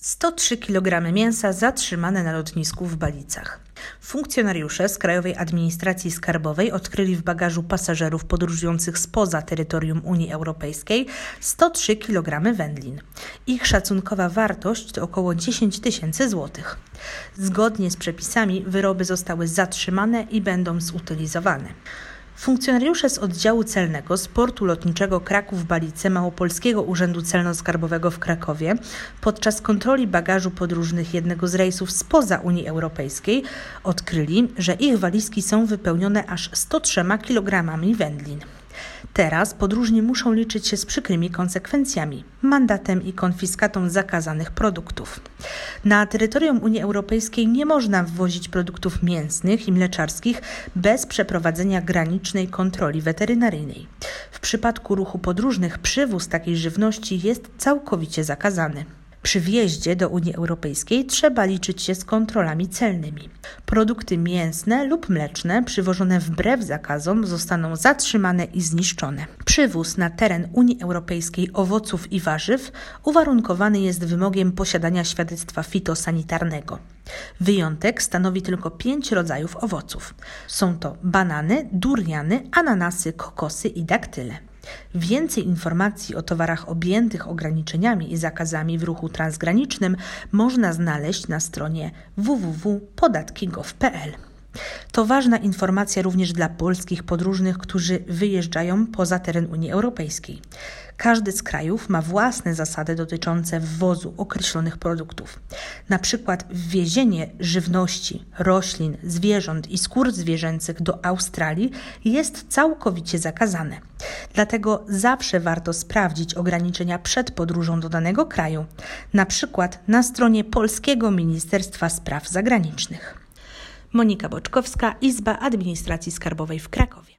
103 kg mięsa zatrzymane na lotnisku w Balicach. Funkcjonariusze z Krajowej Administracji Skarbowej odkryli w bagażu pasażerów podróżujących spoza terytorium Unii Europejskiej 103 kg wędlin. Ich szacunkowa wartość to około 10 000 złotych. Zgodnie z przepisami wyroby zostały zatrzymane i będą zutylizowane. Funkcjonariusze z oddziału celnego z portu lotniczego Kraków-Balice Małopolskiego Urzędu Celno-Skarbowego w Krakowie podczas kontroli bagażu podróżnych jednego z rejsów spoza Unii Europejskiej odkryli, że ich walizki są wypełnione aż 103 kg wędlin. Teraz podróżni muszą liczyć się z przykrymi konsekwencjami, mandatem i konfiskatą zakazanych produktów. Na terytorium Unii Europejskiej nie można wwozić produktów mięsnych i mleczarskich bez przeprowadzenia granicznej kontroli weterynaryjnej. W przypadku ruchu podróżnych przywóz takiej żywności jest całkowicie zakazany. Przy wjeździe do Unii Europejskiej trzeba liczyć się z kontrolami celnymi. Produkty mięsne lub mleczne przywożone wbrew zakazom zostaną zatrzymane i zniszczone. Przywóz na teren Unii Europejskiej owoców i warzyw uwarunkowany jest wymogiem posiadania świadectwa fitosanitarnego. Wyjątek stanowi tylko 5 rodzajów owoców. Są to banany, duriany, ananasy, kokosy i daktyle. Więcej informacji o towarach objętych ograniczeniami i zakazami w ruchu transgranicznym można znaleźć na stronie www.podatki.gov.pl. To ważna informacja również dla polskich podróżnych, którzy wyjeżdżają poza teren Unii Europejskiej. Każdy z krajów ma własne zasady dotyczące wwozu określonych produktów. Na przykład wwiezienie żywności, roślin, zwierząt i skór zwierzęcych do Australii jest całkowicie zakazane. Dlatego zawsze warto sprawdzić ograniczenia przed podróżą do danego kraju, na przykład na stronie Polskiego Ministerstwa Spraw Zagranicznych. Monika Boczkowska, Izba Administracji Skarbowej w Krakowie.